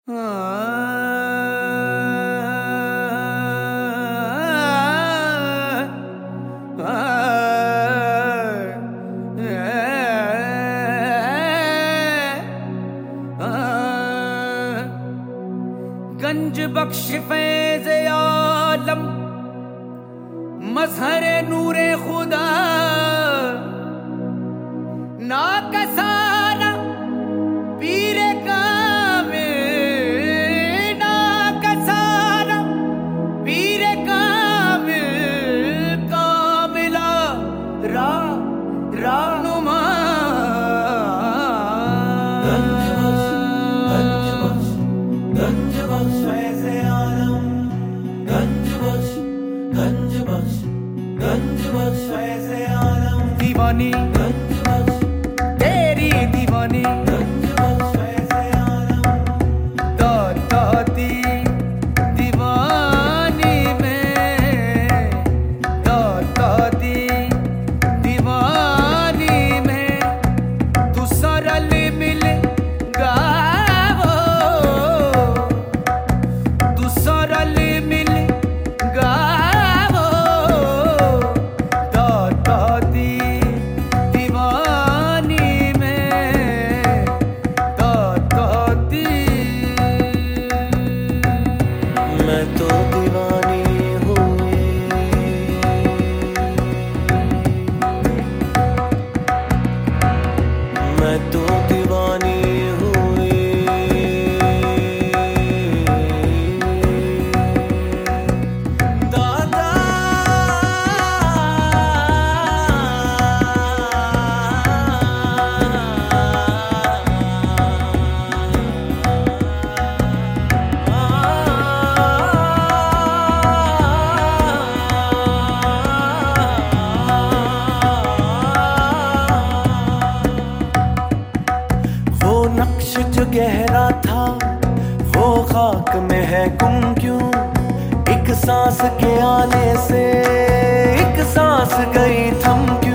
गंज बख्श फैज़ आलम मज़हर नूरे खुदा ना कसारा पीरे कामिल ना कसारा पीरे कामिल कामिला रानुमा फैज़ आलम गंज बख्श फैज़ आलम दीवानी तेरी दीवानी फैज़ आलम दादी दीवानी में दादी दीवानी में तू सरल मिल गावो तू सरल मिल गावो दादी दीवानी में दादी मैं तो दीवानी हुई मैं तो दीवानी हुई दादा वो नक्श जो गहरा था वो खाक में है गुम क्यों। एक सांस के आने से एक सांस गई थम